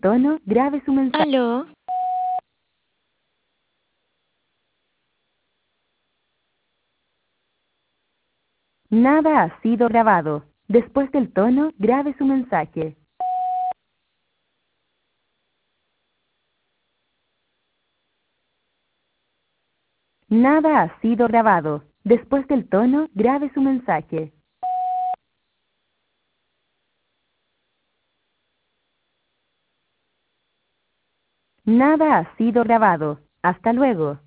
Tono, grabe su mensaje. ¿Aló? Nada ha sido grabado. Después del tono, grabe su mensaje. Nada ha sido grabado. Después del tono, grabe su mensaje. Nada ha sido grabado. Hasta luego.